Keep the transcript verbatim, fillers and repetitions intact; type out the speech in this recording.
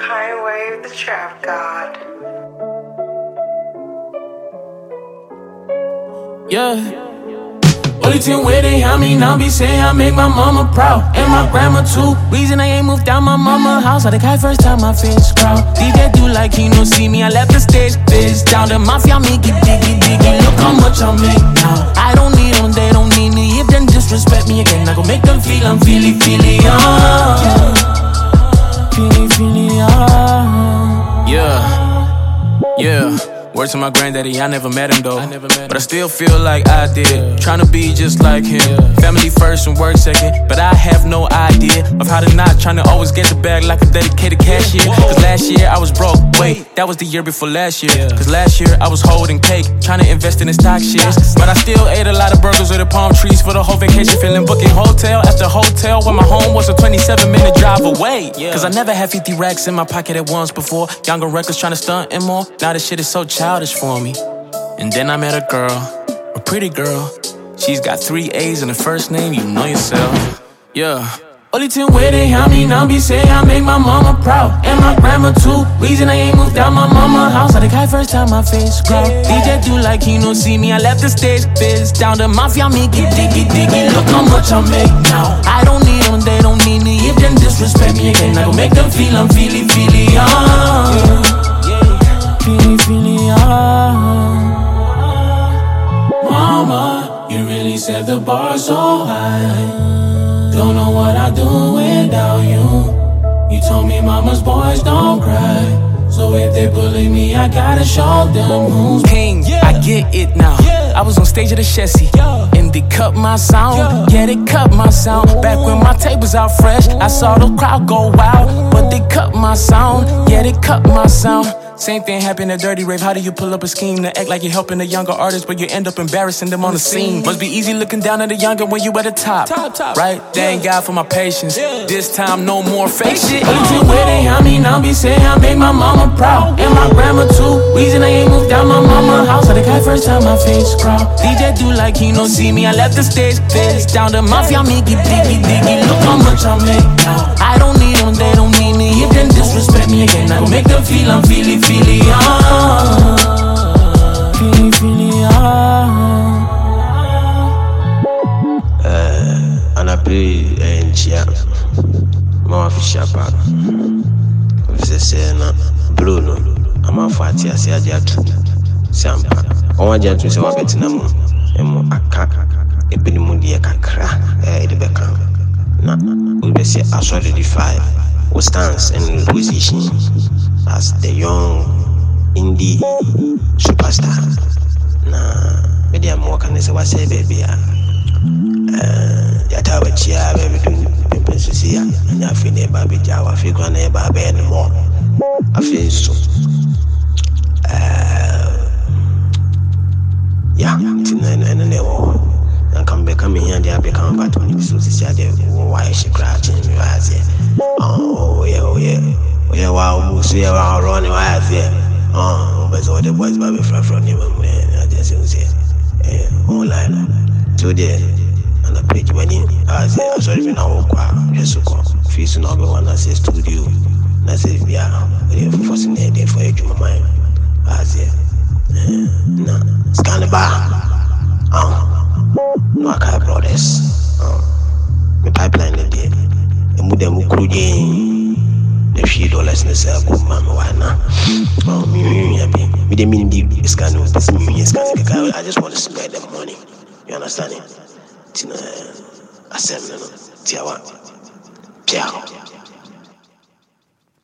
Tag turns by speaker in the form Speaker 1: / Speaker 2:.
Speaker 1: Kaiwave the Trap God.
Speaker 2: Yeah. Only thing where they help me now be saying I make my mama proud. And my grandma too. Reason I ain't moved out my mama house. I the guy first time my face crowd. D J do like he no see me. I left the stage face down. The mafia make it diggy diggy. Look how much I make now. I don't need them, they don't need me. If them disrespect me again, I go make them feel I'm feely feely uh. Feely feely uh. Yeah. Yeah. Words to my granddaddy, I never met him though. I never met him. But I still feel like I did. Yeah. Tryna be just like him. Yeah. Family first and work second. But I have no idea of how to not. Tryna always get the bag like a dedicated cashier. Cause last year I was broke. Wait, that was the year before last year. Cause last year I was holding cake. Tryna invest in the stock shares. But I still ate a lot of burgers with the palm trees for the whole vacation. Feeling booking hotel after hotel when my home was a twenty-seven minute drive away. Cause I never had fifty racks in my pocket at once before. Younger records tryna stunt and more. Now this shit is so childish for me. And then I met a girl, a pretty girl. She's got three A's in her first name, you know yourself. Yeah. Only thing where they help me now be saying I make my mama proud. And my grandma too. Reason I ain't moved out my mama house. I the guy first time my face crowd. D J do like he no see me. I left the stage face down. The mafia make it diggy diggy. Look how much I make now. I don't need them, they don't need me. If them disrespect me again, I go make them feel I'm feely feely uh. Feely, feely, ah. Mama, you really set the bar so high. Don't know what I'd do without you. You told me mama's boys don't cry. So if they bully me, I gotta show them who's king. I get it now. I was on stage at the Chessy, and they cut my sound. Yeah, they cut my sound. Back when my tape was out fresh, I saw the crowd go wild. But they cut my sound. Yeah, they cut my sound. Same thing happened at Dirty Rave. How do you pull up a scheme to act like you're helping a younger artist, but you end up embarrassing them on the scene? Must be easy looking down at the younger when you at the top, top, top. Right? Thank God for my patience. Yeah. This time, no more fake shit. Only thing where they help me now be saying I make my mama proud. And my grandma too. Reason I ain't moved out my mama house. I the guy first time my face crowd. D J do like he no see me. I left the stage face down. The mafia make it diggy diggy. Look how much I make now. I don't need them, they don't need me. If them disrespect me again, I go make them feel I'm feely feely ah. Feely feely ah.
Speaker 3: Uh, and I play in Chia. More official part. If they say na Bruno, I'm a fatty as I jet. Sampa. All jet to say what Bettinam. Emo aka. Ebenimudia kakra. Eh, the beckham. Na, we be say I solidify. Who stands in position as the young indie superstar. Na, maybe I'm walking as I say, baby. Uh, Yatawa Chia, baby, do Princessia, and I feel never be Jawa, figure never be anymore. I feel so. Uh, yeah, and never. And come back, come here, and they become about twenty minutes. Why she crouching me? I say, oh, yeah, oh, yeah, oh, yeah, wow, so yeah, wow, running, why I say, oh, but all the boys, baby, from from you, man, I just say, eh, online, today, and the page when you, I say, I saw you now, just so call, fees and all the one, I say, studio, I say, yeah, we're forcing it for you, my mind, I say, no, scan the bar, oh. No, I can't brothers. My pipeline is there. The Muda Mukuji, the she dollars in the cell, good mamma, why not? Oh, me, me, the mean deep scan of this million scan. I just want to spend the money. You understand it? Tina, assembly, Tiawa, Piao.